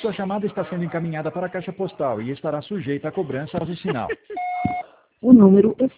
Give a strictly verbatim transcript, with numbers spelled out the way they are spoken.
Sua chamada está sendo encaminhada para a caixa postal e estará sujeita a cobrança após o sinal. O número é